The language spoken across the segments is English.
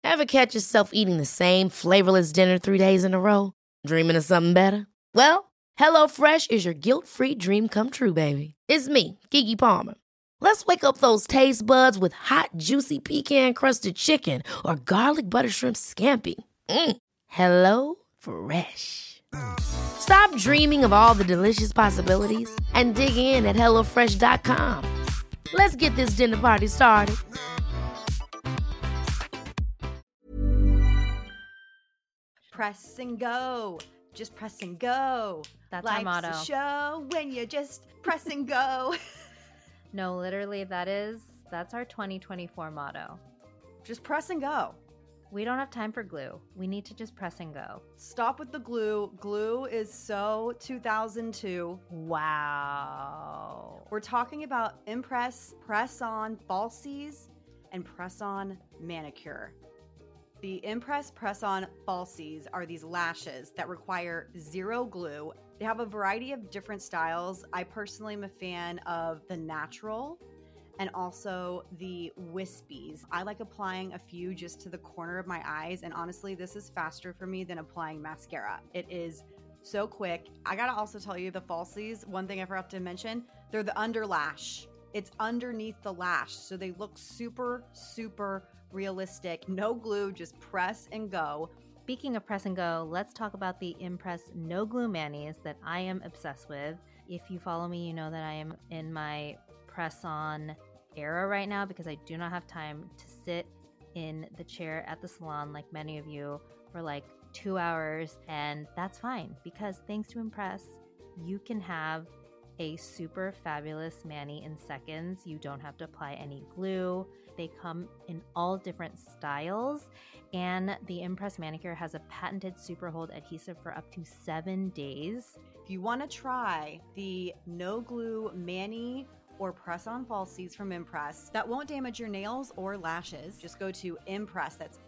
Ever catch yourself eating the same flavorless dinner 3 days in a row? Dreaming of something better? Well, HelloFresh is your guilt-free dream come true, baby. It's me, Keke Palmer. Let's wake up those taste buds with hot, juicy pecan-crusted chicken or garlic butter shrimp scampi. Hello Fresh. Stop dreaming of all the delicious possibilities and dig in at HelloFresh.com. Let's get this dinner party started. Press and go. Just press and go. That's Life's our motto. A show when you just press and go. No, literally, that's our 2024 motto. Just press and go. We don't have time for glue. We need to just press and go. Stop with the glue. Glue is so 2002. Wow. We're talking about Impress Press-On Falsies and Press-On Manicure. The Impress Press-On Falsies are these lashes that require zero glue. They have a variety of different styles. I personally am a fan of the natural and also the wispies. I like applying a few just to the corner of my eyes, and honestly, this is faster for me than applying mascara. It is so quick. I gotta also tell you, the falsies, one thing I forgot to mention, they're the under lash. It's underneath the lash, so they look super, super realistic. No glue, just press and go. Speaking of press and go, let's talk about the Impress No Glue Manis that I am obsessed with. If you follow me, you know that I am in my press-on era right now because I do not have time to sit in the chair at the salon like many of you for like 2 hours, and that's fine because thanks to Impress, you can have a super fabulous mani in seconds. You don't have to apply any glue. They come in all different styles, and the Impress Manicure has a patented super hold adhesive for up to 7 days. If you want to try the no glue mani or press-on falsies from Impress that won't damage your nails or lashes, just go to Impress. That's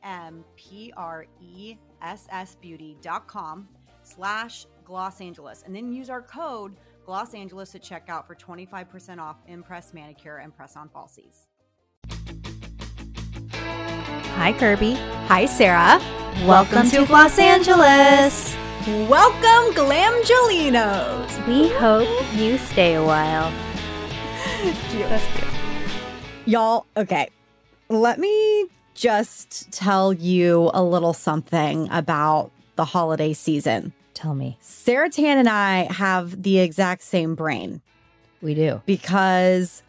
IMPRESSbeauty.com/Los Angeles, and then use our code Los Angeles at checkout for 25% off Impress Manicure and Press-On Falsies. Hi, Kirby. Hi, Sarah. Welcome to Los Angeles. Welcome, Glamgelinos. We hope you stay a while. That's cute. Y'all, okay, let me just tell you a little something about the holiday season. Tell me. Sarah Tan and I have the exact same brain. We do. Because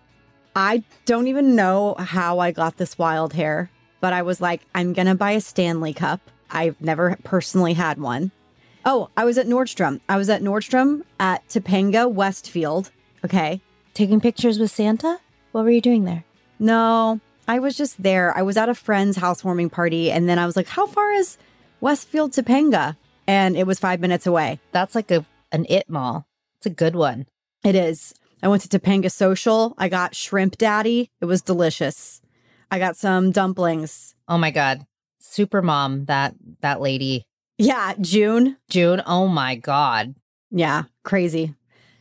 I don't even know how I got this wild hair, but I was like, I'm going to buy a Stanley Cup. I've never personally had one. Oh, I was at Nordstrom. I was at Nordstrom at Topanga Westfield. Okay. Taking pictures with Santa? What were you doing there? No, I was just there. I was at a friend's housewarming party, and then I was like, how far is Westfield Topanga? And it was 5 minutes away. That's like an it mall. It's a good one. It is. I went to Topanga Social. I got Shrimp Daddy. It was delicious. I got some dumplings. Oh my God. Super mom, that lady. Yeah, June. Oh my God. Yeah, crazy.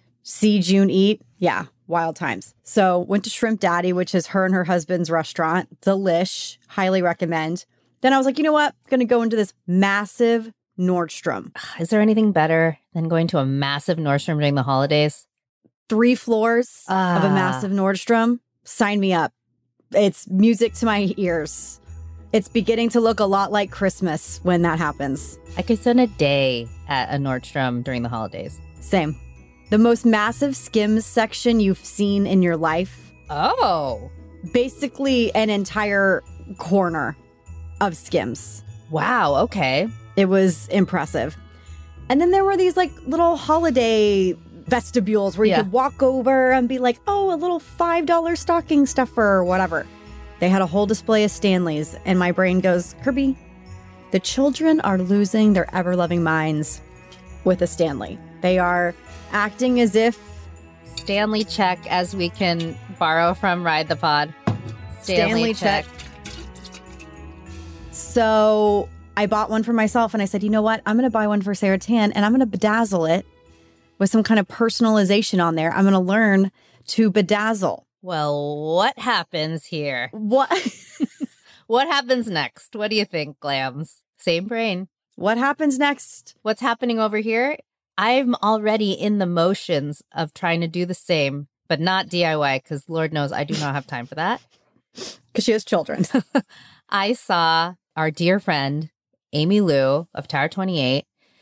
See June eat. Yeah, wild times. So went to Shrimp Daddy, which is her and her husband's restaurant. Delish. Highly recommend. Then I was like, you know what? I'm going to go into this massive Nordstrom. Is there anything better than going to a massive Nordstrom during the holidays? 3 floors of a massive Nordstrom. Sign me up. It's music to my ears. It's beginning to look a lot like Christmas when that happens. I could spend a day at a Nordstrom during the holidays. Same. The most massive Skims section you've seen in your life. Oh. Basically an entire corner of Skims. Wow, okay. It was impressive. And then there were these like little holiday vestibules where you could walk over and be like, oh, a little $5 stocking stuffer or whatever. They had a whole display of Stanleys, and my brain goes, Kirby, the children are losing their ever-loving minds with a Stanley. They are acting as if... Stanley check, as we can borrow from Ride the Pod. Stanley check. So I bought one for myself, and I said, you know what? I'm going to buy one for Sarah Tan, and I'm going to bedazzle it with some kind of personalization on there. I'm going to learn to bedazzle. Well, what happens here? What? What happens next? What do you think, Glams? Same brain. What happens next? What's happening over here? I'm already in the motions of trying to do the same, but not DIY, because Lord knows I do not have time for that. Because she has children. I saw our dear friend, Amy Lou of Tower 28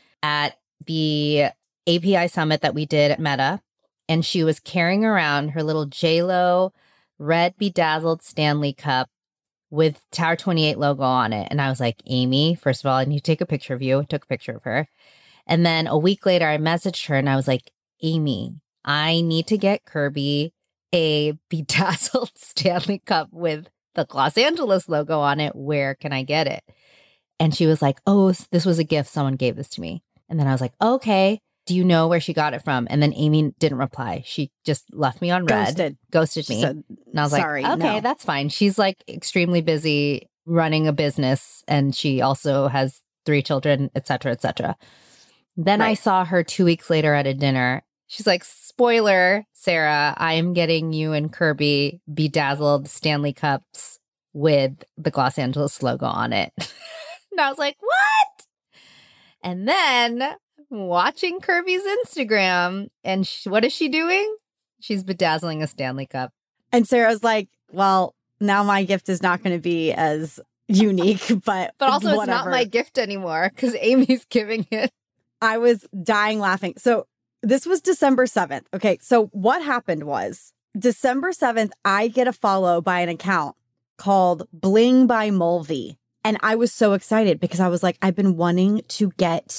at the API summit that we did at Meta. And she was carrying around her little JLo red bedazzled Stanley cup with Tower 28 logo on it. And I was like, Amy, first of all, I need to take a picture of you. I took a picture of her. And then a week later, I messaged her and I was like, Amy, I need to get Kirby a bedazzled Stanley cup with the Los Angeles logo on it. Where can I get it? And she was like, oh, this was a gift. Someone gave this to me. And then I was like, okay, do you know where she got it from? And then Amy didn't reply. She just left me on red. Ghosted me. Said, and I was sorry, like, okay, no. That's fine. She's like extremely busy running a business. And she also has 3 children, et cetera, et cetera. Then I saw her 2 weeks later at a dinner. She's like, spoiler, Sarah, I am getting you and Kirby bedazzled Stanley cups with the Los Angeles logo on it. And I was like, what? And then watching Kirby's Instagram, and what is she doing? She's bedazzling a Stanley cup. And Sarah's like, well, now my gift is not going to be as unique, but also whatever. It's not my gift anymore because Amy's giving it. I was dying laughing. So this was December 7th. Okay, so what happened was December 7th, I get a follow by an account called Bling by Mulvey. And I was so excited because I was like, I've been wanting to get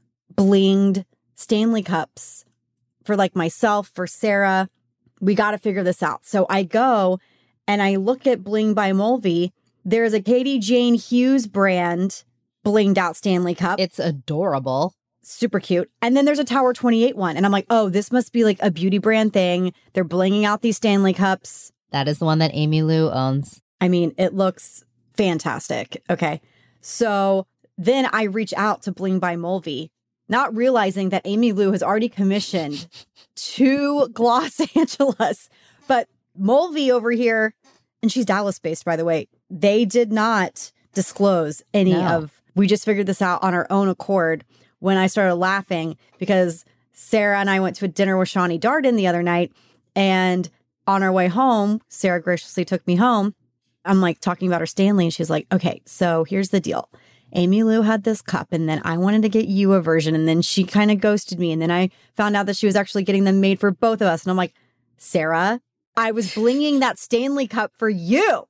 blinged Stanley cups for like myself, for Sarah. We got to figure this out. So I go and I look at Bling by Mulvey. There's a Katie Jane Hughes brand blinged out Stanley cup. It's adorable. Super cute. And then there's a Tower 28 one. And I'm like, oh, this must be like a beauty brand thing. They're blinging out these Stanley cups. That is the one that Amy Lou owns. I mean, it looks fantastic. Okay. So then I reach out to Bling by Mulvey, not realizing that Amy Lou has already commissioned 2 Los Angeles. But Mulvey over here, and she's Dallas based, by the way, they did not disclose any of, we just figured this out on our own accord when I started laughing because Sarah and I went to a dinner with Shawnee Darden the other night. And on our way home, Sarah graciously took me home. I'm like talking about her Stanley and she's like, okay, so here's the deal. Amy Lou had this cup and then I wanted to get you a version and then she kind of ghosted me. And then I found out that she was actually getting them made for both of us. And I'm like, Sarah, I was blinging that Stanley cup for you.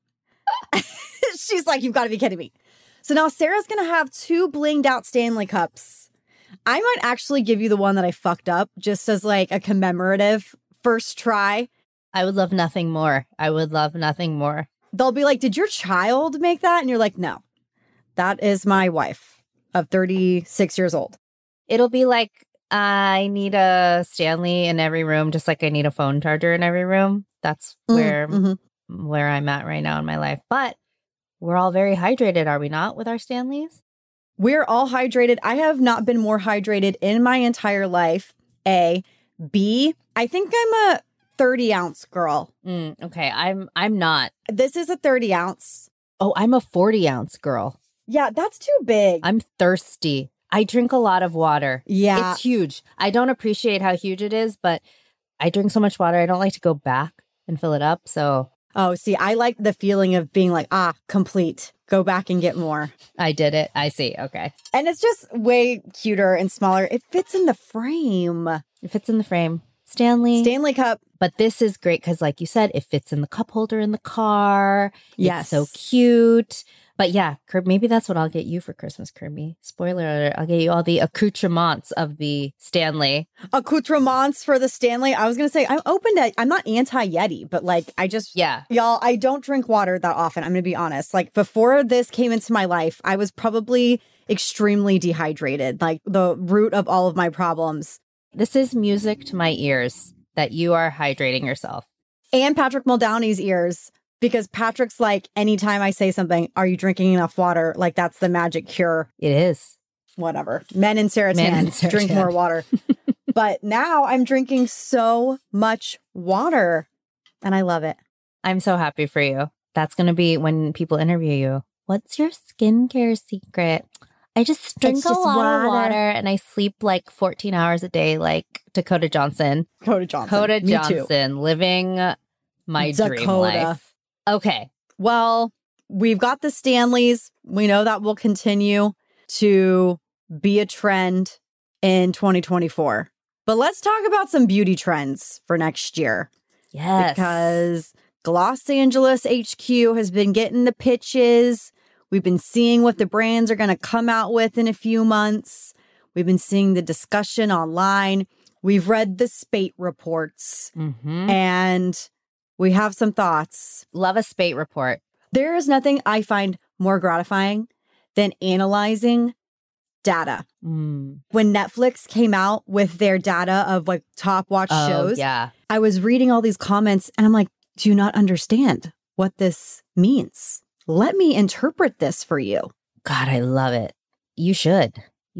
She's like, you've got to be kidding me. So now Sarah's going to have 2 blinged out Stanley cups. I might actually give you the one that I fucked up just as like a commemorative first try. I would love nothing more. I would love nothing more. They'll be like, did your child make that? And you're like, no, that is my wife of 36 years old. It'll be like, I need a Stanley in every room, just like I need a phone charger in every room. That's where I'm at right now in my life. But we're all very hydrated, are we not, with our Stanleys? We're all hydrated. I have not been more hydrated in my entire life. A. B. I think I'm a 30-ounce girl. Okay, I'm not. This is a 30-ounce. Oh, I'm a 40-ounce girl. Yeah, that's too big. I'm thirsty. I drink a lot of water. Yeah. It's huge. I don't appreciate how huge it is, but I drink so much water. I don't like to go back and fill it up. So. Oh, see, I like the feeling of being like, complete. Go back and get more. I did it. I see. Okay. And it's just way cuter and smaller. It fits in the frame. It fits in the frame. Stanley cup. But this is great because, like you said, it fits in the cup holder in the car. Yes. It's so cute. But yeah, maybe that's what I'll get you for Christmas, Kirby. Spoiler alert, I'll get you all the accoutrements of the Stanley. Accoutrements for the Stanley? I was going to say, I'm open to, I'm not anti-Yeti, but like, y'all, I don't drink water that often. I'm going to be honest. Like before this came into my life, I was probably extremely dehydrated, like the root of all of my problems. This is music to my ears that you are hydrating yourself. And Patrick Muldowney's ears. Because Patrick's like, anytime I say something, are you drinking enough water? Like, that's the magic cure. It is. Whatever. Men in Sarah Tan, drink more water. But now I'm drinking so much water. And I love it. I'm so happy for you. That's going to be when people interview you. What's your skincare secret? I just drink a lot of water and I sleep like 14 hours a day, like Dakota Johnson. Dakota Me Johnson, too. Living my dream life. Okay. Well, we've got the Stanleys. We know that will continue to be a trend in 2024. But let's talk about some beauty trends for next year. Yes. Because Los Angeles HQ has been getting the pitches. We've been seeing what the brands are going to come out with in a few months. We've been seeing the discussion online. We've read the Spate reports. And we have some thoughts. Love a Spate report. There is nothing I find more gratifying than analyzing data. When Netflix came out with their data of like top watch shows, I was reading all these comments and I'm like, do you not understand what this means? Let me interpret this for you. God, I love it. You should.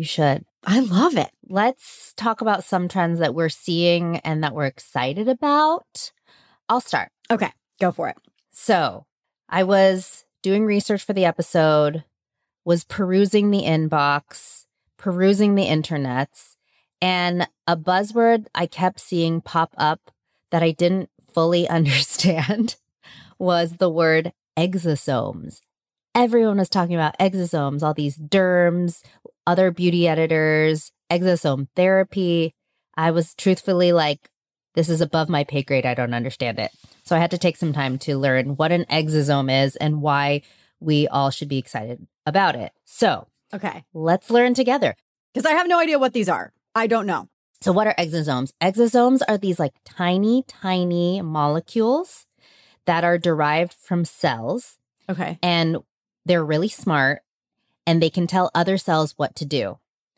I love it. Let's talk about some trends that we're seeing and that we're excited about. I'll start. Okay, go for it. So I was doing research for the episode, was perusing the inbox, perusing the internets, and a buzzword I kept seeing pop up that I didn't fully understand was the word exosomes. Everyone was talking about exosomes, all these derms, other beauty editors, exosome therapy. I was truthfully like, this is above my pay grade. I don't understand it. So I had to take some time to learn what an exosome is and why we all should be excited about it. So, okay, let's learn together. Because I have no idea what these are. I don't know. So what are exosomes? Exosomes are these like tiny, tiny molecules that are derived from cells. Okay. And they're really smart and they can tell other cells what to do.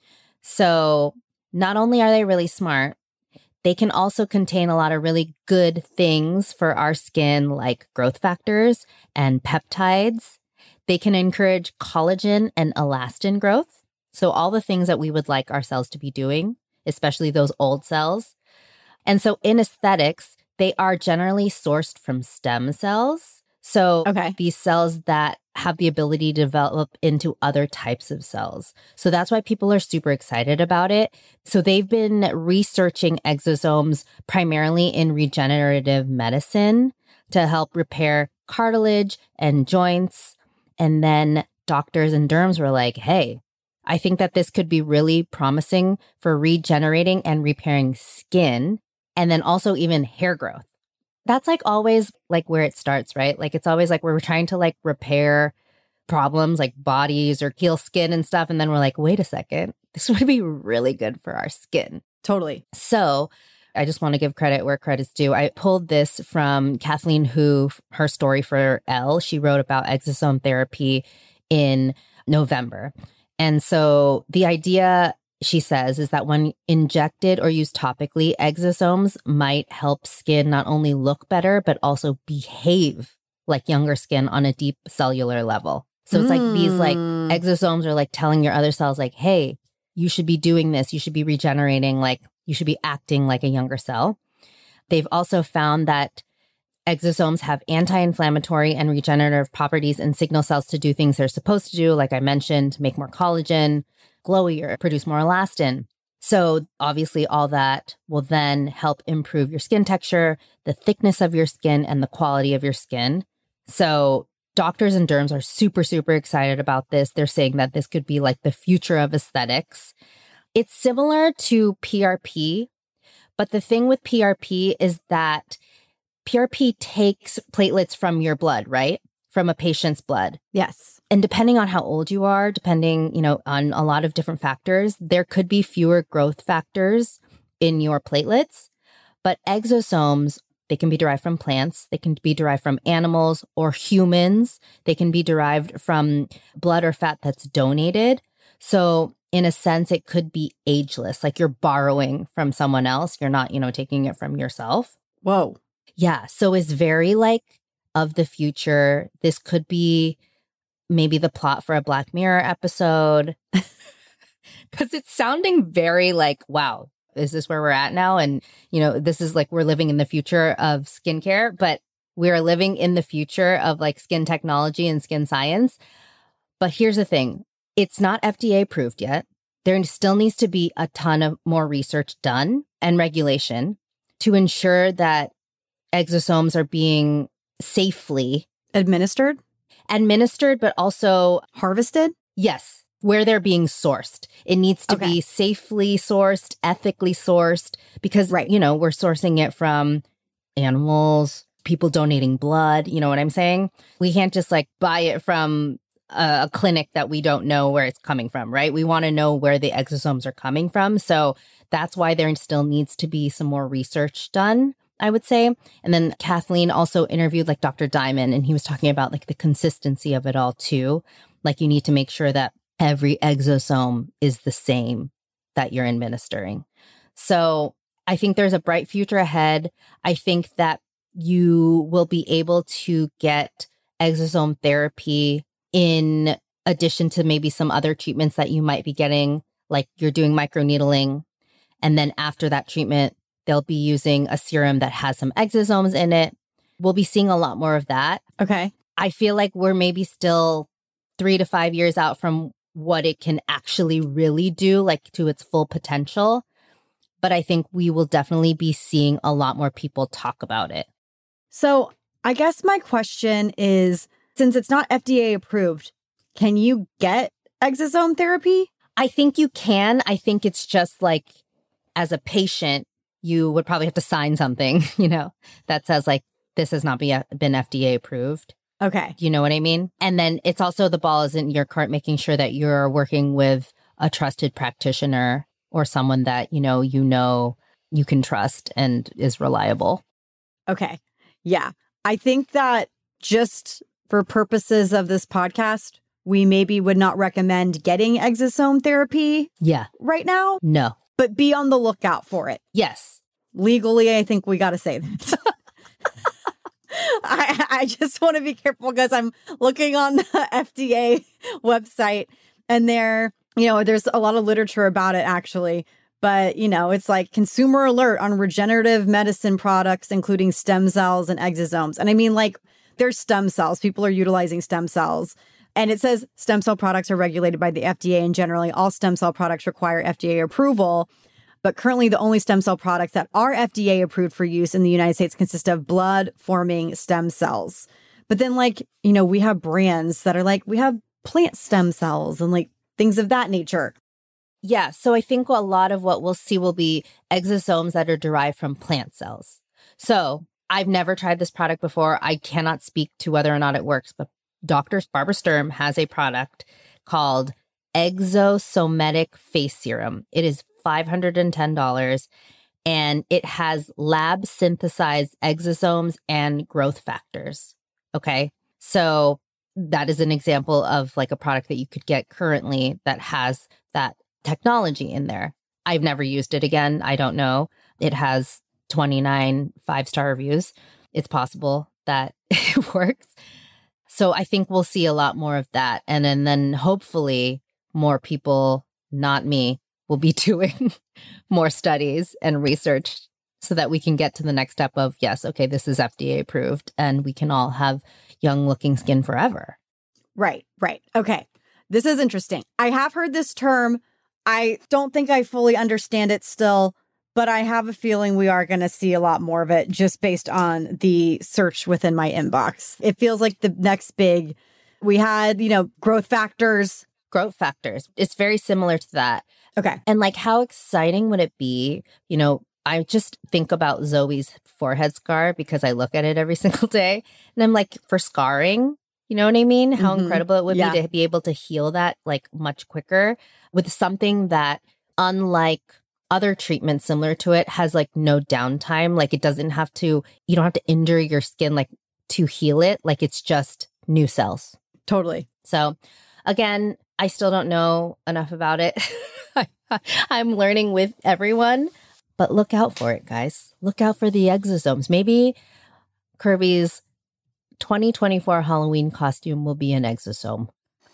So not only are they really smart, they can also contain a lot of really good things for our skin, like growth factors and peptides. They can encourage collagen and elastin growth. So all the things that we would like our cells to be doing, especially those old cells. And so in aesthetics, they are generally sourced from stem cells. So these cells that have the ability to develop into other types of cells. So that's why people are super excited about it. So they've been researching exosomes primarily in regenerative medicine to help repair cartilage and joints. And then doctors and derms were like, hey, I think that this could be really promising for regenerating and repairing skin and then also even hair growth. That's like always like where it starts, right? Like it's always like we're trying to like repair problems like bodies or heal skin and stuff. And then we're like, wait a second, this would be really good for our skin. Totally. So I just want to give credit where credit's due. I pulled this from Kathleen Hu, her story for Elle. She wrote about exosome therapy in November. And so the idea, she says, is that when injected or used topically, exosomes might help skin not only look better, but also behave like younger skin on a deep cellular level. So it's like these like exosomes are like telling your other cells like, hey, you should be doing this. You should be regenerating, like you should be acting like a younger cell. They've also found that exosomes have anti-inflammatory and regenerative properties and signal cells to do things they're supposed to do, like I mentioned, make more collagen, glowier, produce more elastin. So obviously all that will then help improve your skin texture, the thickness of your skin, and the quality of your skin. So doctors and derms are super, super excited about this. They're saying that this could be like the future of aesthetics. It's similar to PRP, but the thing with PRP is that PRP takes platelets from your blood, right? From a patient's blood. Yes. And depending on how old you are, depending, on a lot of different factors, there could be fewer growth factors in your platelets. But exosomes, they can be derived from plants. They can be derived from animals or humans. They can be derived from blood or fat that's donated. So in a sense, it could be ageless, like you're borrowing from someone else. You're not, taking it from yourself. Whoa. Yeah. So it's very like of the future. This could be maybe the plot for a Black Mirror episode because it's sounding very like, wow, is this where we're at now? And, this is like we're living in the future of skincare. But We are living in the future of like skin technology and skin science. But here's the thing. It's not FDA approved yet. There still needs to be a ton of more research done and regulation to ensure that exosomes are being safely Administered, but also harvested. yes, where they're being sourced. It needs to be safely sourced, ethically sourced, because, Right. you know, we're sourcing it from animals, people donating blood. You know what I'm saying? We can't just like buy it from a clinic that we don't know where it's coming from, right? We want to know where the exosomes are coming from. So that's why there still needs to be some more research done, I would say. And then Kathleen also interviewed like Dr. Diamond, and he was talking about like the consistency of it all too. Like you need to make sure that every exosome is the same that you're administering. So I think there's a bright future ahead. I think that you will be able to get exosome therapy in addition to maybe some other treatments that you might be getting, like you're doing microneedling. And then after that treatment, they'll be using a serum that has some exosomes in it. We'll be seeing a lot more of that. Okay. I feel like we're maybe still 3 to 5 years out from what it can actually really do, like to its full potential. But I think we will definitely be seeing a lot more people talk about it. So I guess my question is, since it's not FDA approved, can you get exosome therapy? I think you can. I think it's just like, as a patient, you would probably have to sign something, you know, that says like, this has not been FDA approved. Okay. You know what I mean? And then it's also the ball is in your court, making sure that you're working with a trusted practitioner or someone that, you know you can trust and is reliable. Okay. Yeah. I think that just for purposes of this podcast, we maybe would not recommend getting exosome therapy Yeah. right now, No. but be on the lookout for it. Yes. Legally, I think we got to say that. I just want to be careful because I'm looking on the FDA website and there's a lot of literature about it actually. But, it's like consumer alert on regenerative medicine products, including stem cells and exosomes. And I mean, like, there's stem cells. People are utilizing stem cells. And it says stem cell products are regulated by the FDA, and generally all stem cell products require FDA approval. But currently, the only stem cell products that are FDA approved for use in the United States consist of blood-forming stem cells. But then, we have brands that are like, we have plant stem cells and like things of that nature. Yeah. So I think a lot of what we'll see will be exosomes that are derived from plant cells. So I've never tried this product before. I cannot speak to whether or not it works, but Dr. Barbara Sturm has a product called Exosomatic Face Serum. It is $510, and it has lab synthesized exosomes and growth factors. Okay. So that is an example of like a product that you could get currently that has that technology in there. I've never used it again. I don't know. It has 29 5-star reviews. It's possible that it works. So I think we'll see a lot more of that. And then hopefully more people, not me, will be doing more studies and research so that we can get to the next step of, yes, okay, this is FDA approved and we can all have young looking skin forever. Right. Okay. This is interesting. I have heard this term. I don't think I fully understand it still, but I have a feeling we are going to see a lot more of it just based on the search within my inbox. It feels like the next big, we had, growth factors. Growth factors. It's very similar to that. Okay. And like, how exciting would it be? I just think about Zoe's forehead scar because I look at it every single day. And I'm like, for scarring, you know what I mean? How incredible it would be to be able to heal that like much quicker with something that, unlike other treatments similar to it, has like no downtime. Like you don't have to injure your skin like to heal it. Like it's just new cells. Totally. So again, I still don't know enough about it. I'm learning with everyone, but look out for it, guys. Look out for the exosomes. Maybe Kirby's 2024 Halloween costume will be an exosome.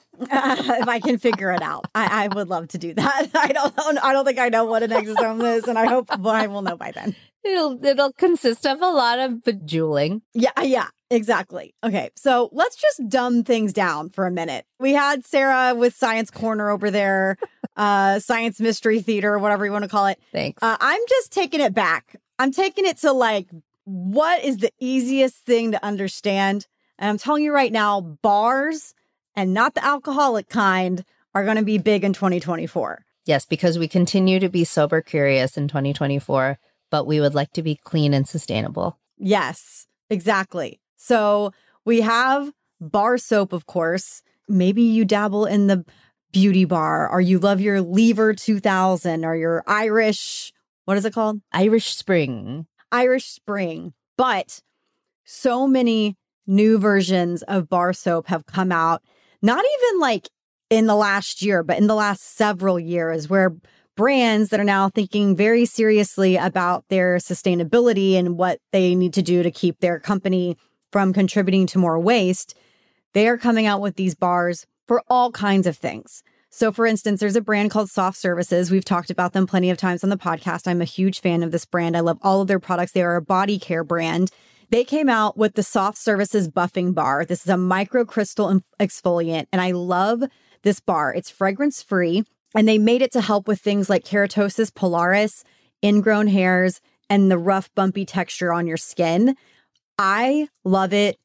If I can figure it out, I would love to do that. I don't think I know what an exosome is, and I hope I will know by then. It'll consist of a lot of bejeweling. Yeah, exactly. Okay, so let's just dumb things down for a minute. We had Sarah with Science Corner over there, Science Mystery Theater, whatever you want to call it. Thanks. I'm just taking it back. I'm taking it to like, what is the easiest thing to understand? And I'm telling you right now, bars, and not the alcoholic kind, are going to be big in 2024. Yes, because we continue to be sober curious in 2024, but we would like to be clean and sustainable. Yes, exactly. So we have bar soap, of course. Maybe you dabble in the beauty bar, or you love your Lever 2000 or your Irish, what is it called? Irish Spring. Irish Spring. But so many new versions of bar soap have come out, not even like in the last year, but in the last several years, where brands that are now thinking very seriously about their sustainability and what they need to do to keep their company from contributing to more waste, they are coming out with these bars for all kinds of things. So for instance, there's a brand called Soft Services. We've talked about them plenty of times on the podcast. I'm a huge fan of this brand. I love all of their products. They are a body care brand. They came out with the Soft Services Buffing Bar. This is a microcrystal exfoliant, and I love this bar. It's fragrance-free, and they made it to help with things like keratosis pilaris, ingrown hairs, and the rough, bumpy texture on your skin. I love it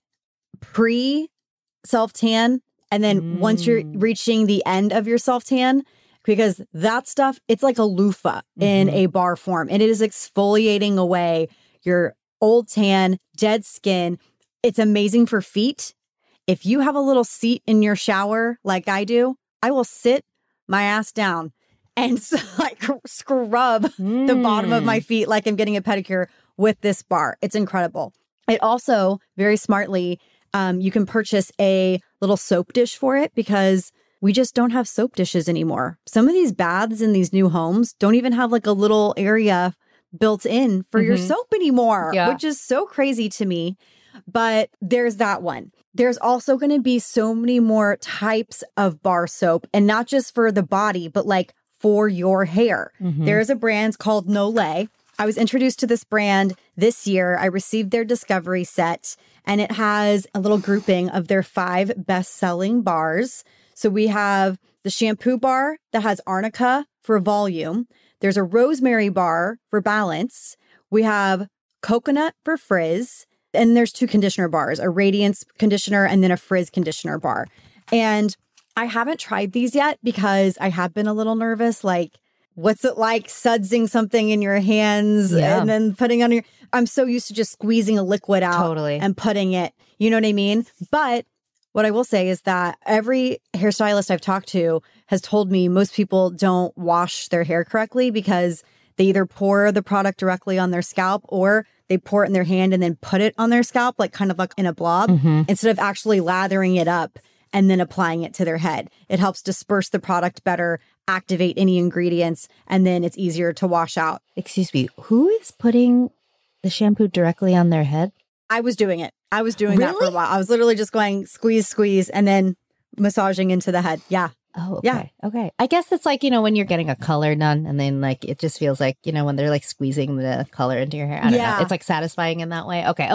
pre-self-tan, and then once you're reaching the end of your self-tan, because that stuff, it's like a loofah in a bar form, and it is exfoliating away your old tan, dead skin. It's amazing for feet. If you have a little seat in your shower like I do, I will sit my ass down and like scrub the bottom of my feet like I'm getting a pedicure with this bar. It's incredible. It also, very smartly, you can purchase a little soap dish for it, because we just don't have soap dishes anymore. Some of these baths in these new homes don't even have like a little area built in for your soap anymore, which is so crazy to me. But there's that one. There's also going to be so many more types of bar soap, and not just for the body, but like for your hair. There's a brand called Nolay. I was introduced to this brand this year. I received their discovery set, and it has a little grouping of their 5 best-selling bars. So we have the shampoo bar that has arnica for volume. There's a rosemary bar for balance. We have coconut for frizz. And there's 2 conditioner bars, a radiance conditioner and then a frizz conditioner bar. And I haven't tried these yet because I have been a little nervous. Like, what's it like sudsing something in your hands and then putting on your... I'm so used to just squeezing a liquid out and putting it, you know what I mean? But what I will say is that every hairstylist I've talked to has told me most people don't wash their hair correctly, because they either pour the product directly on their scalp, or they pour it in their hand and then put it on their scalp, like kind of like in a blob, instead of actually lathering it up and then applying it to their head. It helps disperse the product better, activate any ingredients, and then it's easier to wash out. Excuse me, who is putting the shampoo directly on their head? I was doing it. I was doing that for a while. I was literally just going squeeze, and then massaging into the head. Yeah. Oh, okay. Yeah. Okay. I guess it's like, when you're getting a color done, and then like it just feels like, when they're like squeezing the color into your hair. I don't know. It's like satisfying in that way. Okay.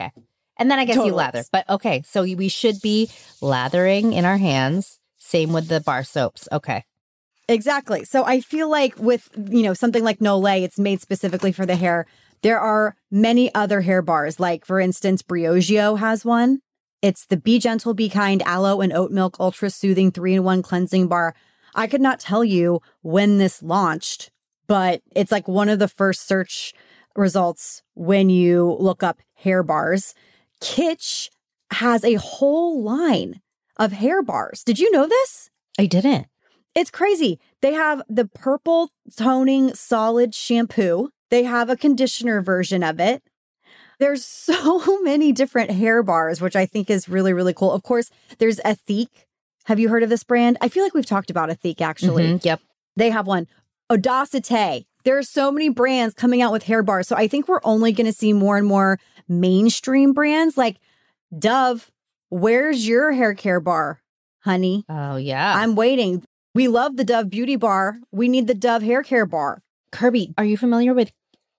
And then I guess you lather. But okay. So we should be lathering in our hands. Same with the bar soaps. Okay. Exactly. So I feel like with, something like Nolay, it's made specifically for the hair. There are many other hair bars. Like, for instance, Briogeo has one. It's the Be Gentle, Be Kind Aloe and Oat Milk Ultra Soothing 3-in-1 Cleansing Bar. I could not tell you when this launched, but it's like one of the first search results when you look up hair bars. Kitsch has a whole line of hair bars. Did you know this? I didn't. It's crazy. They have the purple toning solid shampoo. They have a conditioner version of it. There's so many different hair bars, which I think is really, really cool. Of course, there's Ethique. Have you heard of this brand? I feel like we've talked about Ethique, actually. Yep. They have one. Audacité. There are so many brands coming out with hair bars. So I think we're only going to see more and more mainstream brands like Dove. Where's your hair care bar, honey? Oh, yeah. I'm waiting. We love the Dove Beauty Bar. We need the Dove Hair Care Bar. Kirby, are you familiar with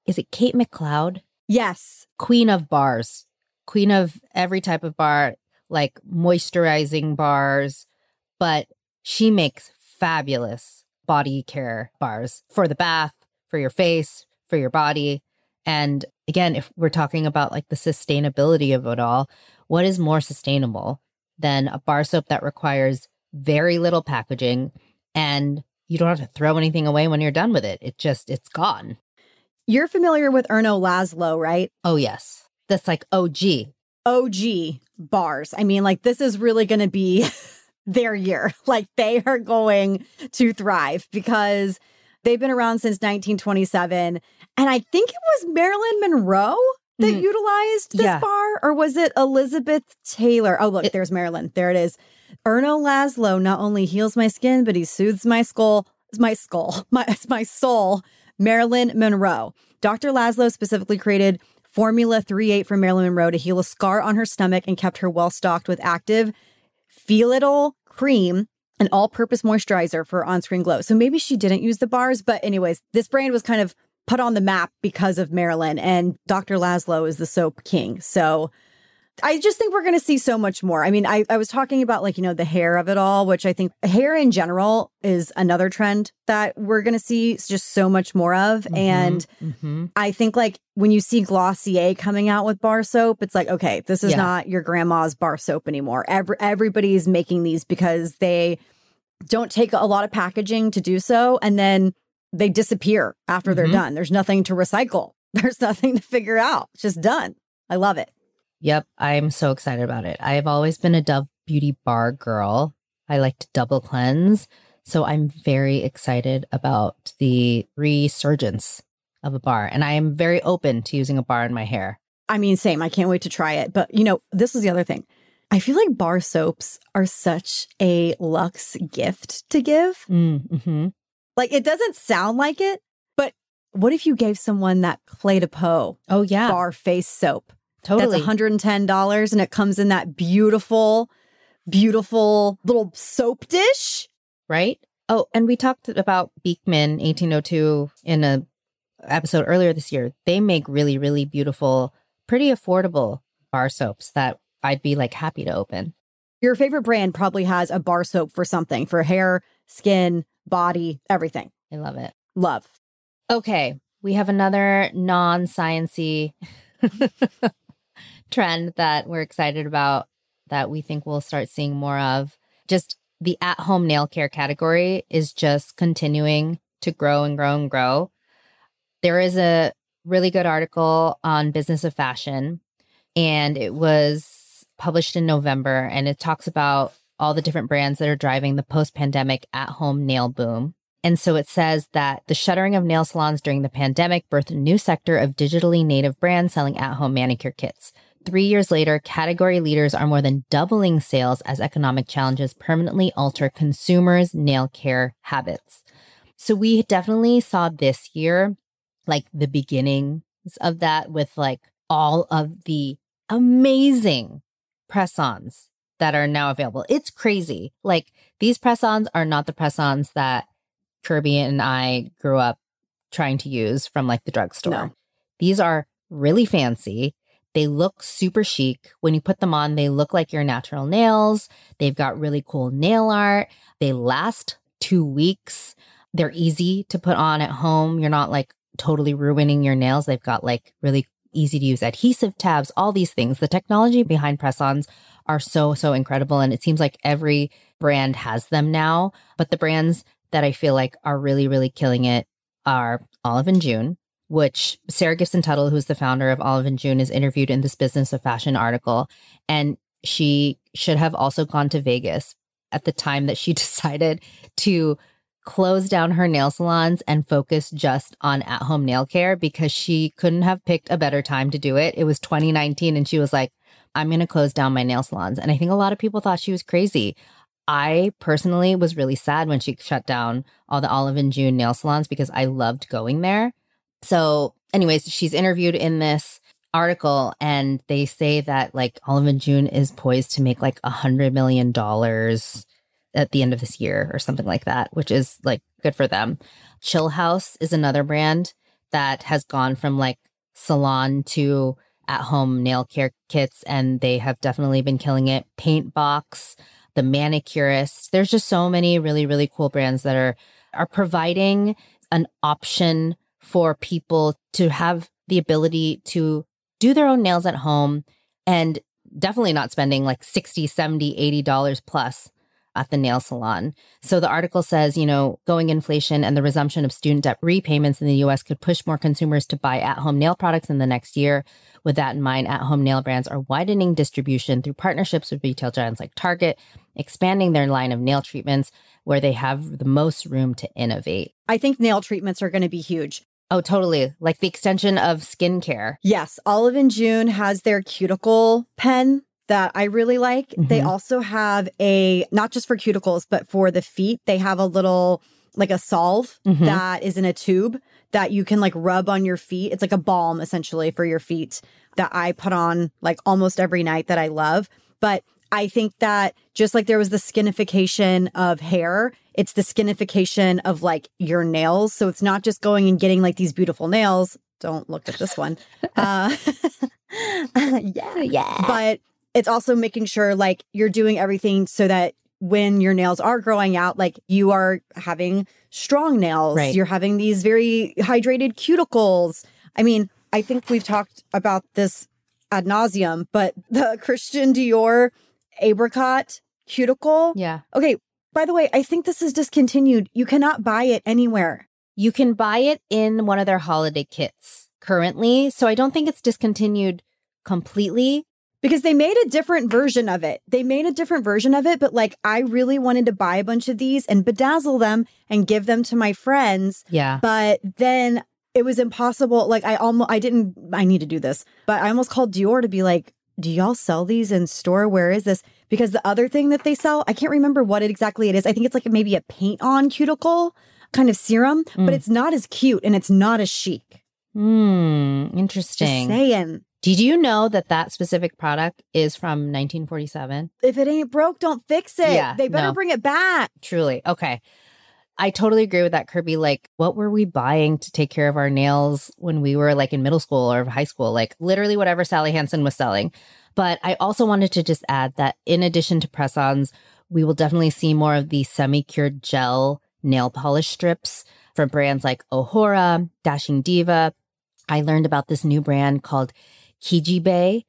is it Kate McLeod? Yes. Queen of bars, queen of every type of bar, like moisturizing bars, but she makes fabulous body care bars for the bath, for your face, for your body. And again, if we're talking about like the sustainability of it all, what is more sustainable than a bar soap that requires very little packaging and you don't have to throw anything away when you're done with it? It's gone. You're familiar with Erno Laszlo, right? Oh, yes. That's like OG. OG bars. I mean, like, this is really going to be their year. Like, they are going to thrive because they've been around since 1927. And I think it was Marilyn Monroe that utilized this bar, or was it Elizabeth Taylor? Oh, look, there's Marilyn. There it is. Erno Laszlo not only heals my skin, but he soothes my soul. Marilyn Monroe. Dr. Laszlo specifically created Formula 38 for Marilyn Monroe to heal a scar on her stomach and kept her well stocked with active Felital cream, an all-purpose moisturizer for on-screen glow. So maybe she didn't use the bars, but anyways, this brand was kind of put on the map because of Marilyn, and Dr. Laszlo is the soap king. So I just think we're going to see so much more. I mean, I was talking about like, the hair of it all, which I think hair in general is another trend that we're going to see just so much more of. And I think like when you see Glossier coming out with bar soap, it's like, okay, this is not your grandma's bar soap anymore. Everybody's making these because they don't take a lot of packaging to do so. And then they disappear after they're done. There's nothing to recycle. There's nothing to figure out. It's just done. I love it. Yep, I'm so excited about it. I've always been a Dove Beauty bar girl. I like to double cleanse. So I'm very excited about the resurgence of a bar. And I am very open to using a bar in my hair. I mean, same. I can't wait to try it. But, this is the other thing. I feel like bar soaps are such a luxe gift to give. Like, it doesn't sound like it, but what if you gave someone that Clé de Peau bar face soap? Totally. That's $110 and it comes in that beautiful, beautiful little soap dish. Right? Oh, and we talked about Beekman 1802 in a episode earlier this year. They make really, really beautiful, pretty affordable bar soaps that I'd be like happy to open. Your favorite brand probably has a bar soap for something, for hair, skin, body, everything. I love it. Love. Okay. We have another non-science-y trend that we're excited about that we think we'll start seeing more of. Just the at-home nail care category is just continuing to grow and grow and grow. There is a really good article on Business of Fashion, and it was published in November, and it talks about all the different brands that are driving the post-pandemic at-home nail boom. And so it says that the shuttering of nail salons during the pandemic birthed a new sector of digitally native brands selling at-home manicure kits. 3 years later, category leaders are more than doubling sales as economic challenges permanently alter consumers' nail care habits. So we definitely saw this year, like the beginnings of that with like all of the amazing press-ons that are now available. It's crazy. Like these press-ons are not the press-ons that Kirby and I grew up trying to use from like the drugstore. No. These are really fancy. They look super chic. When you put them on, they look like your natural nails. They've got really cool nail art. They last 2 weeks. They're easy to put on at home. You're not like totally ruining your nails. They've got like really easy to use adhesive tabs, all these things. The technology behind press-ons are so, so incredible. And it seems like every brand has them now. But the brands that I feel like are really, really killing it are Olive & June, which Sarah Gibson Tuttle, who's the founder of Olive & June, is interviewed in this Business of Fashion article. And she should have also gone to Vegas at the time that she decided to close down her nail salons and focus just on at-home nail care because she couldn't have picked a better time to do it. It was 2019 and she was like, I'm going to close down my nail salons. And I think a lot of people thought she was crazy. I personally was really sad when she shut down all the Olive & June nail salons because I loved going there. So anyways, she's interviewed in this article and they say that like Olive & June is poised to make like $100 million at the end of this year or something like that, which is like good for them. Chill House is another brand that has gone from like salon to at-home nail care kits, and they have definitely been killing it. Paint Box, The Manicurist. There's just so many really, really cool brands that are providing an option for people to have the ability to do their own nails at home and definitely not spending like $60, $70, $80 plus at the nail salon. So the article says, going inflation and the resumption of student debt repayments in the U.S. could push more consumers to buy at-home nail products in the next year. With that in mind, at-home nail brands are widening distribution through partnerships with retail giants like Target, expanding their line of nail treatments where they have the most room to innovate. I think nail treatments are going to be huge. Oh, totally. Like the extension of skincare. Yes. Olive & June has their cuticle pen that I really like. Mm-hmm. They also have not just for cuticles, but for the feet, they have a little, like a salve that is in a tube that you can like rub on your feet. It's like a balm essentially for your feet that I put on like almost every night that I love. But I think that just like there was the skinification of hair, it's the skinification of like your nails. So it's not just going and getting like these beautiful nails. Don't look at this one. Yeah. But it's also making sure like you're doing everything so that when your nails are growing out, like you are having strong nails. Right. You're having these very hydrated cuticles. I mean, I think we've talked about this ad nauseum, but the Christian Dior apricot cuticle. Yeah. Okay. By the way, I think this is discontinued. You cannot buy it anywhere. You can buy it in one of their holiday kits currently. So I don't think it's discontinued completely. Because they made a different version of it. But like I really wanted to buy a bunch of these and bedazzle them and give them to my friends. Yeah. But then it was impossible. Like I need to do this, but I almost called Dior to be like, do y'all sell these in store? Where is this? Because the other thing that they sell, I can't remember what exactly it is. I think it's like maybe a paint on cuticle kind of serum, but it's not as cute and it's not as chic. Interesting. Just saying. Did you know that specific product is from 1947? If it ain't broke, don't fix it. Yeah, they better bring it back. Truly. Okay. I totally agree with that, Kirby. Like, what were we buying to take care of our nails when we were like in middle school or high school? Like literally whatever Sally Hansen was selling. But I also wanted to just add that in addition to press-ons, we will definitely see more of the semi-cured gel nail polish strips from brands like Ohora, Dashing Diva. I learned about this new brand called Kijibei.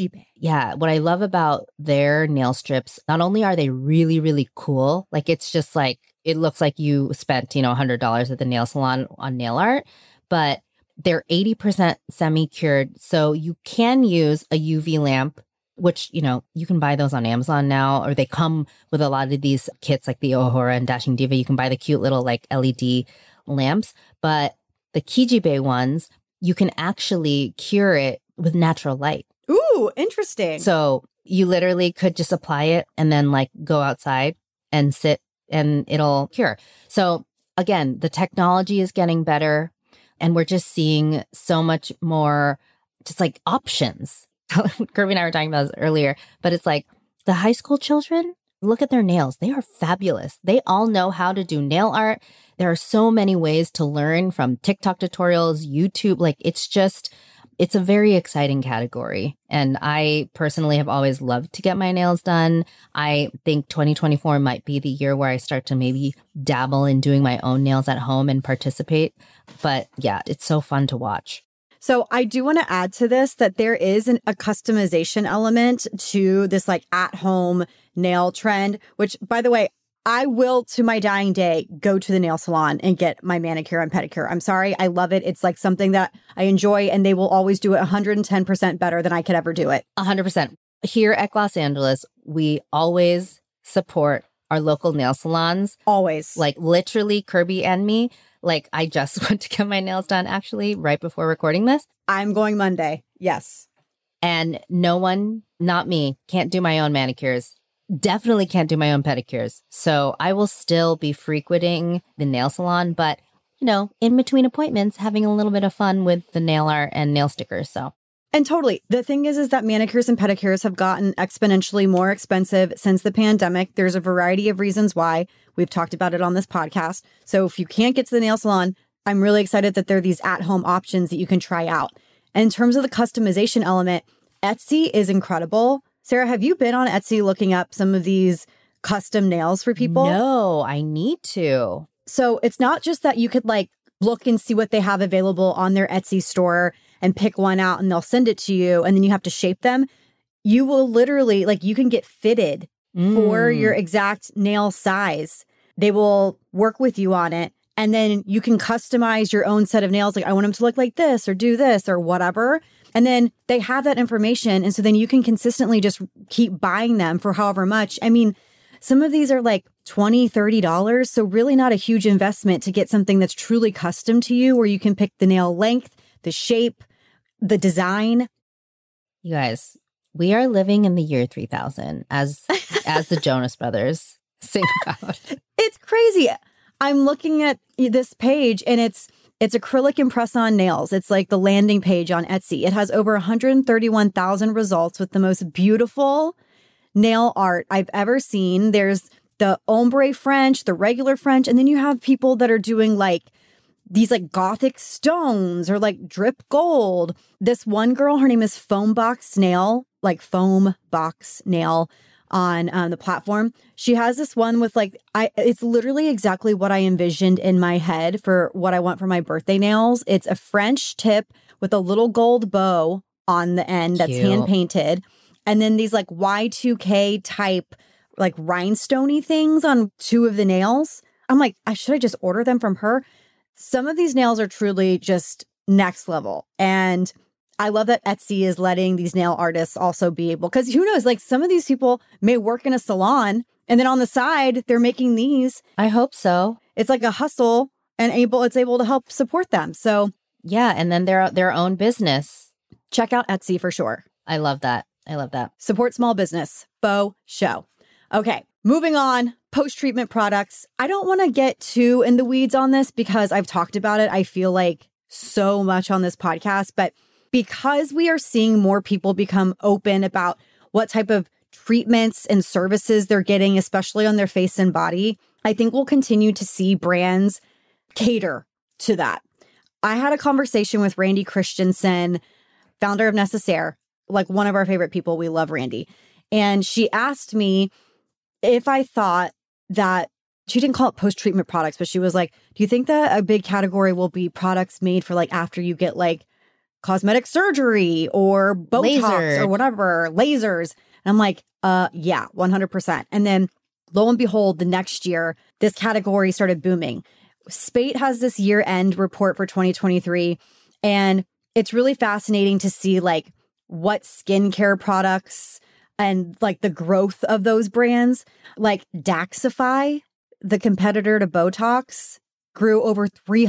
Yeah. What I love about their nail strips, not only are they really, really cool, like it's just like, it looks like you spent, $100 at the nail salon on nail art, but they're 80% semi-cured. So you can use a UV lamp, which, you can buy those on Amazon now, or they come with a lot of these kits like the Ohora and Dashing Diva. You can buy the cute little like LED lamps, but the Kijibei ones, you can actually cure it with natural light. Ooh, interesting. So you literally could just apply it and then like go outside and sit and it'll cure. So again, the technology is getting better and we're just seeing so much more just like options. Kirby and I were talking about this earlier, but it's like the high school children, look at their nails. They are fabulous. They all know how to do nail art. There are so many ways to learn from TikTok tutorials, YouTube. Like it's a very exciting category. And I personally have always loved to get my nails done. I think 2024 might be the year where I start to maybe dabble in doing my own nails at home and participate. But yeah, it's so fun to watch. So I do want to add to this that there is a customization element to this like at-home nail trend, which by the way, I will to my dying day go to the nail salon and get my manicure and pedicure. I'm sorry. I love it. It's like something that I enjoy and they will always do it 110% better than I could ever do it. 100%. Here at Los Angeles, we always support our local nail salons. Always. Like literally Kirby and me. Like I just went to get my nails done actually right before recording this. I'm going Monday. Yes. And no one, not me, can't do my own manicures. Definitely can't do my own pedicures. So I will still be frequenting the nail salon, but, in between appointments, having a little bit of fun with the nail art and nail stickers. So. And totally. The thing is that manicures and pedicures have gotten exponentially more expensive since the pandemic. There's a variety of reasons why. We've talked about it on this podcast. So if you can't get to the nail salon, I'm really excited that there are these at-home options that you can try out. And in terms of the customization element, Etsy is incredible. Sarah, have you been on Etsy looking up some of these custom nails for people? No, I need to. So it's not just that you could like look and see what they have available on their Etsy store and pick one out and they'll send it to you and then you have to shape them. You will literally, like, you can get fitted for your exact nail size. They will work with you on it. And then you can customize your own set of nails. Like, I want them to look like this or do this or whatever. And then they have that information. And so then you can consistently just keep buying them for however much. I mean, some of these are like $20, $30. So really not a huge investment to get something that's truly custom to you, where you can pick the nail length, the shape, the design. You guys, we are living in the year 3000 as the Jonas Brothers sing about. It's crazy. I'm looking at this page and it's acrylic and press-on nails. It's like the landing page on Etsy. It has over 131,000 results with the most beautiful nail art I've ever seen. There's the ombre French, the regular French, and then you have people that are doing like these like gothic stones or like drip gold. This one girl, her name is Foam Box Nail, like Foam Box Nail on the platform. She has this one with like, it's literally exactly what I envisioned in my head for what I want for my birthday nails. It's a French tip with a little gold bow on the end that's hand painted. And then these like Y2K type like rhinestone-y things on two of the nails. I'm like, should I just order them from her? Some of these nails are truly just next level. And I love that Etsy is letting these nail artists also be able, because who knows, like some of these people may work in a salon and then on the side, they're making these. I hope so. It's like a hustle and it's able to help support them. So yeah. And then their own business. Check out Etsy for sure. I love that. I love that. Support small business. Faux show. Okay. Moving on. Post-treatment products. I don't want to get too in the weeds on this because I've talked about it, I feel like, so much on this podcast, but because we are seeing more people become open about what type of treatments and services they're getting, especially on their face and body, I think we'll continue to see brands cater to that. I had a conversation with Randy Christensen, founder of Necessaire, like one of our favorite people. We love Randy. And she asked me if I thought that, she didn't call it post-treatment products, but she was like, do you think that a big category will be products made for like after you get like cosmetic surgery or Botox or whatever, lasers? And I'm like, yeah, 100%. And then lo and behold, the next year, this category started booming. Spate has this year-end report for 2023, and it's really fascinating to see like what skincare products and like the growth of those brands. Like Daxxify, the competitor to Botox, grew over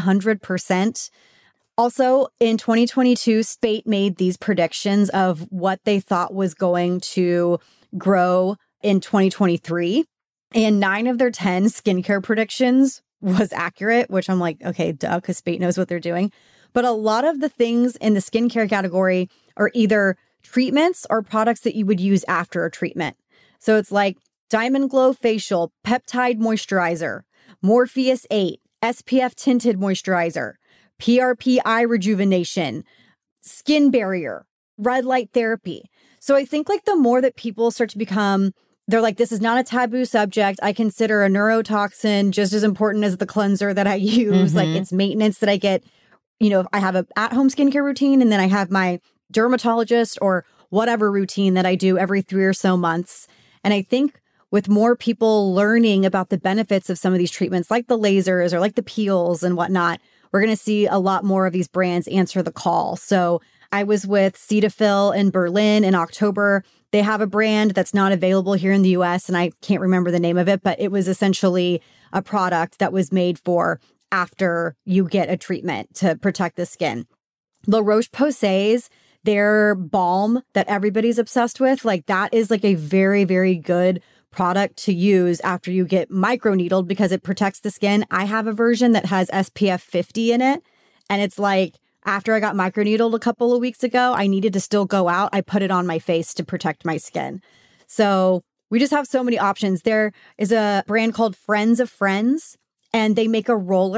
300%. Also, in 2022, Spate made these predictions of what they thought was going to grow in 2023. And 9 of their 10 skincare predictions was accurate, which I'm like, okay, duh, because Spate knows what they're doing. But a lot of the things in the skincare category are either treatments or products that you would use after a treatment. So it's like Diamond Glow Facial, Peptide Moisturizer, Morpheus 8, SPF Tinted Moisturizer, PRP Eye Rejuvenation, Skin Barrier, Red Light Therapy. So I think like the more that people start to become, they're like, this is not a taboo subject. I consider a neurotoxin just as important as the cleanser that I use. Mm-hmm. Like it's maintenance that I get, you know, I have a at-home skincare routine and then I have my dermatologist or whatever routine that I do every 3 or so months. And I think with more people learning about the benefits of some of these treatments, like the lasers or like the peels and whatnot, we're going to see a lot more of these brands answer the call. So I was with Cetaphil in Berlin in October. They have a brand that's not available here in the US, and I can't remember the name of it, but it was essentially a product that was made for after you get a treatment to protect the skin. La Roche-Posay's, their balm that everybody's obsessed with, like that is like a very, very good product to use after you get microneedled because it protects the skin. I have a version that has SPF 50 in it. And it's like, after I got microneedled a couple of weeks ago, I needed to still go out. I put it on my face to protect my skin. So we just have so many options. There is a brand called Friends of Friends, and they make a roller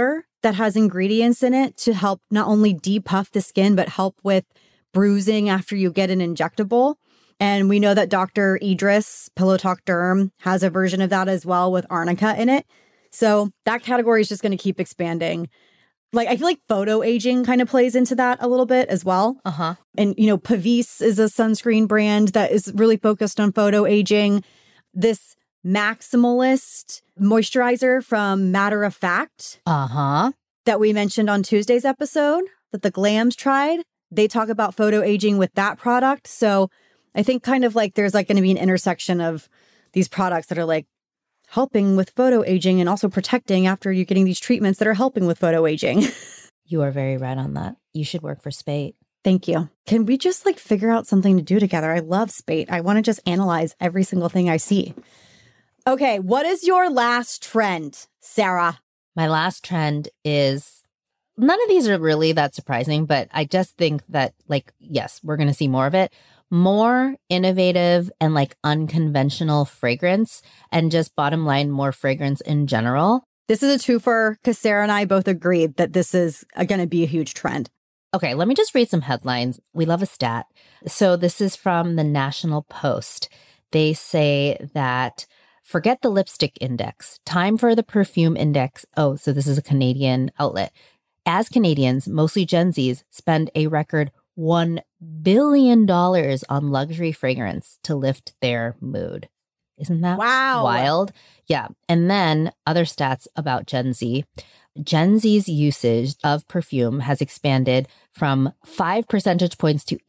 that has ingredients in it to help not only depuff the skin, but help with bruising after you get an injectable. And we know that Dr. Idris, Pillow Talk Derm, has a version of that as well with arnica in it. So that category is just going to keep expanding. Like, I feel like photo aging kind of plays into that a little bit as well. And, you know, Pavis is a sunscreen brand that is really focused on photo aging. This Maximalist moisturizer from Matter of Fact that we mentioned on Tuesday's episode that the Glams tried, they talk about photo aging with that product. So I think kind of like there's like going to be an intersection of these products that are like helping with photo aging and also protecting after you're getting these treatments that are helping with photo aging. You are very right on that. You should work for Spate. Thank you. Can we just like figure out something to do together? I love Spate. I want to just analyze every single thing I see. Okay, what is your last trend, Sarah? My last trend is, none of these are really that surprising, but I just think that, like, yes, we're going to see more of it. More innovative and like unconventional fragrance, and just bottom line, more fragrance in general. This is a twofer because Sarah and I both agreed that this is going to be a huge trend. Okay, let me just read some headlines. We love a stat. So this is from the National Post. They say that forget the lipstick index, time for the perfume index. Oh, so this is a Canadian outlet. As Canadians, mostly Gen Zs, spend a record $1 billion on luxury fragrance to lift their mood. Isn't that wild? Yeah. And then other stats about Gen Z. Gen Z's usage of perfume has expanded from 5 percentage points to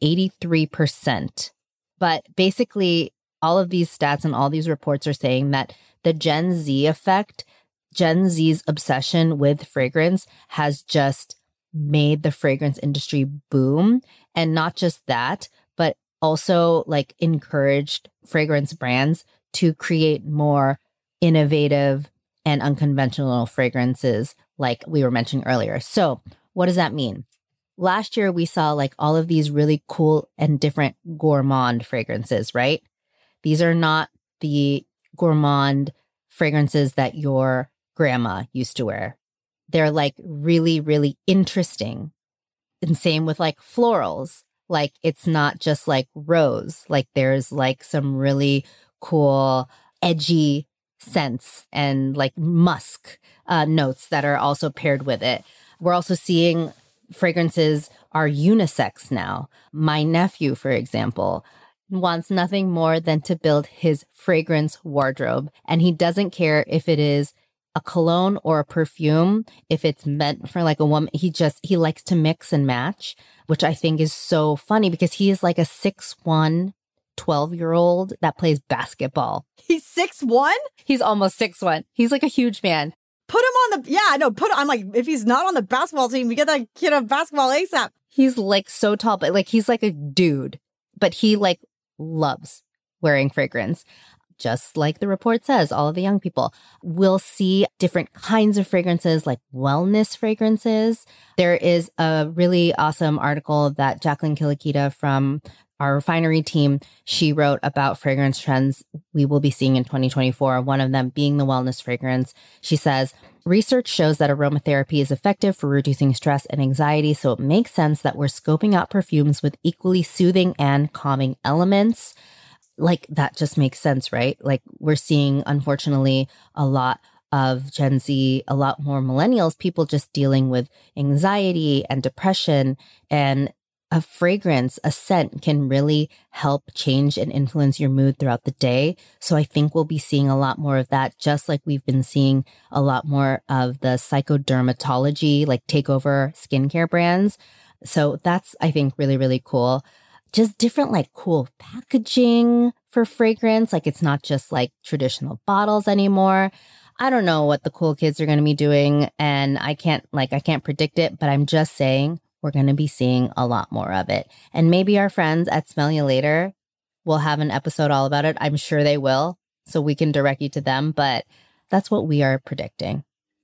83%. But basically, all of these stats and all these reports are saying that the Gen Z effect, Gen Z's obsession with fragrance has just made the fragrance industry boom. And not just that, but also like encouraged fragrance brands to create more innovative and unconventional fragrances like we were mentioning earlier. So what does that mean? Last year, we saw like all of these really cool and different gourmand fragrances, right? These are not the gourmand fragrances that your grandma used to wear. They're like really, really interesting. And same with like florals. Like it's not just like rose. Like there's like some really cool, edgy scents and like musk notes that are also paired with it. We're also seeing fragrances are unisex now. My nephew, for example, wants nothing more than to build his fragrance wardrobe. And he doesn't care if it is a cologne or a perfume, if it's meant for like a woman. He likes to mix and match, which I think is so funny because he is like a 6'1", 12-year-old that plays basketball. He's 6'1"? He's almost 6'1". He's like a huge man. Put him on I'm like, if he's not on the basketball team, we get that kid on basketball ASAP. He's like so tall, but like he's like a dude, but he like loves wearing fragrance. Just like the report says, all of the young people will see different kinds of fragrances, like wellness fragrances. There is a really awesome article that Jacqueline Kilakita from our refinery team, she wrote about fragrance trends we will be seeing in 2024, one of them being the wellness fragrance. She says, research shows that aromatherapy is effective for reducing stress and anxiety, so it makes sense that we're scoping out perfumes with equally soothing and calming elements. Like, that just makes sense, right? Like, we're seeing, unfortunately, a lot of Gen Z, a lot more millennials, people just dealing with anxiety and depression, and a fragrance, a scent can really help change and influence your mood throughout the day. So I think we'll be seeing a lot more of that, just like we've been seeing a lot more of the psychodermatology, like takeover skincare brands. So that's, I think, really, really cool. Just different, like cool packaging for fragrance. Like it's not just like traditional bottles anymore. I don't know what the cool kids are going to be doing, and I can't predict it, but I'm just saying we're going to be seeing a lot more of it. And maybe our friends at Smell You Later will have an episode all about it. I'm sure they will, so we can direct you to them, but that's what we are predicting.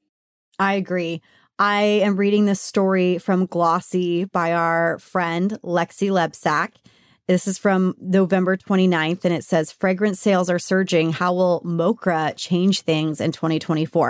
I agree. I am reading this story from Glossy by our friend Lexi Lebsack. This is from November 29th, and it says, fragrance sales are surging. How will Mokra change things in 2024?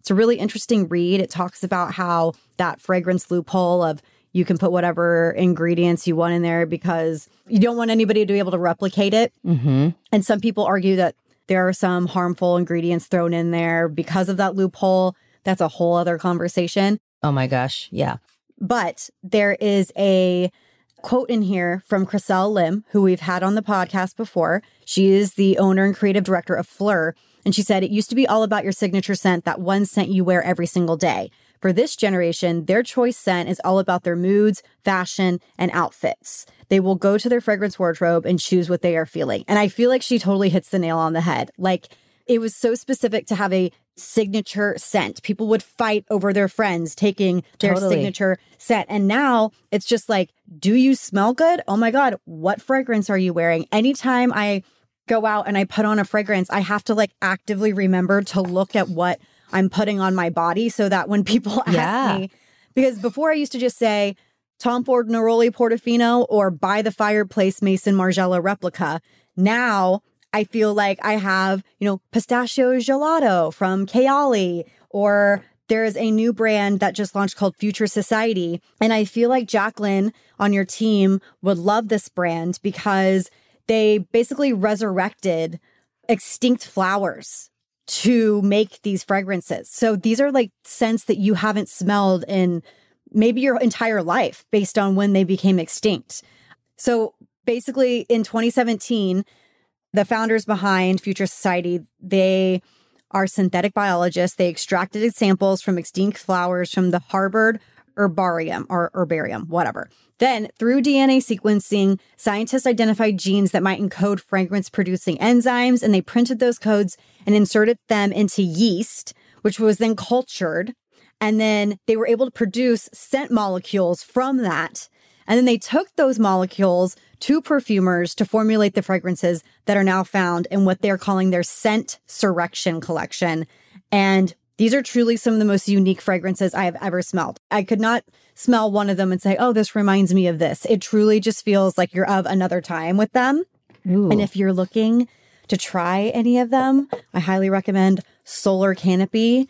It's a really interesting read. It talks about how that fragrance loophole of you can put whatever ingredients you want in there because you don't want anybody to be able to replicate it. Mm-hmm. And some people argue that there are some harmful ingredients thrown in there because of that loophole. That's a whole other conversation. Oh my gosh. Yeah. But there is a quote in here from Chriselle Lim, who we've had on the podcast before. She is the owner and creative director of Fleur. And she said, it used to be all about your signature scent, that one scent you wear every single day. For this generation, their choice scent is all about their moods, fashion, and outfits. They will go to their fragrance wardrobe and choose what they are feeling. And I feel like she totally hits the nail on the head. Like, it was so specific to have a signature scent. People would fight over their friends taking their signature scent. And now it's just like, do you smell good? Oh my God, what fragrance are you wearing? Anytime I go out and I put on a fragrance, I have to like actively remember to look at what I'm putting on my body so that when people ask me, because before I used to just say Tom Ford Neroli Portofino or By the Fireplace Mason Margiela Replica. Now I feel like I have, pistachio gelato from Kayali, or there's a new brand that just launched called Future Society. And I feel like Jacqueline on your team would love this brand because they basically resurrected extinct flowers to make these fragrances. So these are like scents that you haven't smelled in maybe your entire life based on when they became extinct. So basically in 2017, the founders behind Future Society, they are synthetic biologists. They extracted samples from extinct flowers from the Harvard herbarium or herbarium, whatever. Then, through DNA sequencing, scientists identified genes that might encode fragrance-producing enzymes, and they printed those codes and inserted them into yeast, which was then cultured. And then they were able to produce scent molecules from that. And then they took those molecules to perfumers to formulate the fragrances that are now found in what they're calling their Scent Surrection collection. And these are truly some of the most unique fragrances I have ever smelled. I could not smell one of them and say, oh, this reminds me of this. It truly just feels like you're of another time with them. Ooh. And if you're looking to try any of them, I highly recommend Solar Canopy.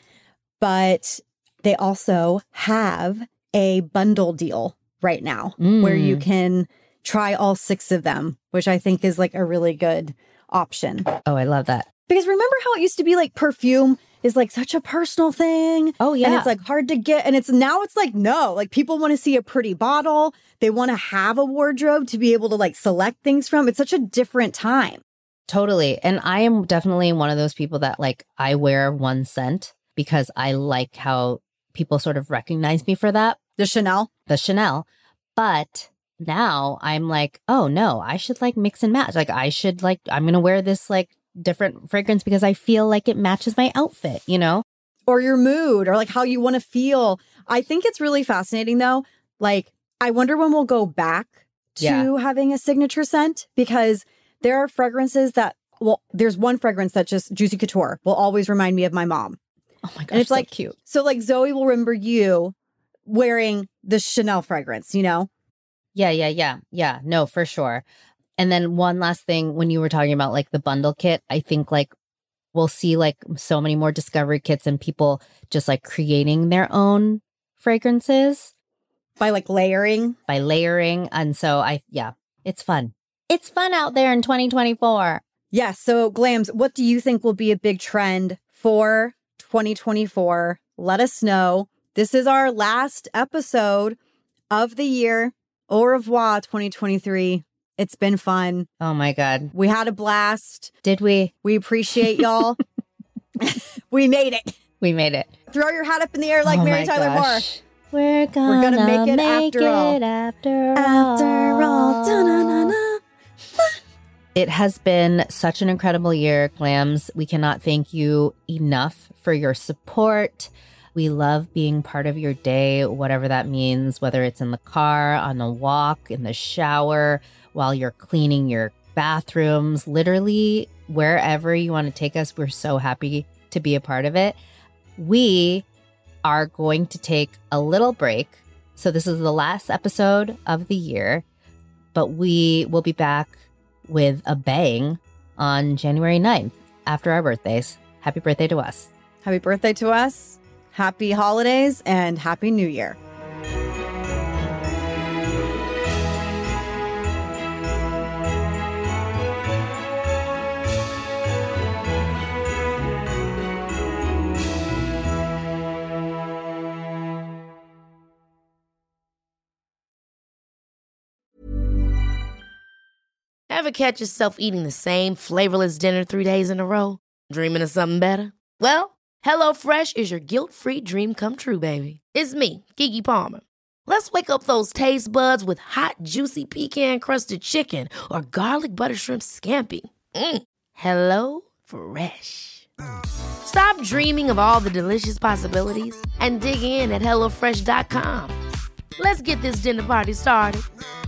But they also have a bundle deal right now where you can try all 6 of them, which I think is like a really good option. Oh, I love that. Because remember how it used to be like perfume is like such a personal thing. Oh, yeah. And it's like hard to get. And it's like, no, like people want to see a pretty bottle. They want to have a wardrobe to be able to like select things from. It's such a different time. Totally. And I am definitely one of those people that like I wear one scent because I like how people sort of recognize me for that. The Chanel. But now I'm like, oh no, I should like mix and match. Like I should like, I'm going to wear this like different fragrance because I feel like it matches my outfit, Or your mood or like how you want to feel. I think it's really fascinating though. Like, I wonder when we'll go back to having a signature scent because there are fragrances that, there's one fragrance that just Juicy Couture will always remind me of my mom. Oh my gosh, and it's so like cute. So like Zoe will remember you wearing the Chanel fragrance, Yeah. No, for sure. And then one last thing, when you were talking about like the bundle kit, I think like we'll see like so many more discovery kits and people just like creating their own fragrances. By layering. And so it's fun. It's fun out there in 2024. Yeah. So Glams, what do you think will be a big trend for 2024? Let us know. This is our last episode of the year. Au revoir, 2023. It's been fun. Oh my God. We had a blast. Did we? We appreciate y'all. We made it. We made it. Throw your hat up in the air like Mary Tyler Moore. We're gonna make it after all. After all. Da-na-na-na. It has been such an incredible year, Glams. We cannot thank you enough for your support. We love being part of your day, whatever that means, whether it's in the car, on the walk, in the shower, while you're cleaning your bathrooms, literally wherever you want to take us. We're so happy to be a part of it. We are going to take a little break. So this is the last episode of the year, but we will be back with a bang on January 9th after our birthdays. Happy birthday to us. Happy birthday to us. Happy holidays and Happy New Year. Ever catch yourself eating the same flavorless dinner 3 days in a row? Dreaming of something better? Well, HelloFresh is your guilt-free dream come true, baby. It's me, Keke Palmer. Let's wake up those taste buds with hot, juicy pecan-crusted chicken or garlic butter shrimp scampi. Hello Fresh. Stop dreaming of all the delicious possibilities and dig in at HelloFresh.com. Let's get this dinner party started.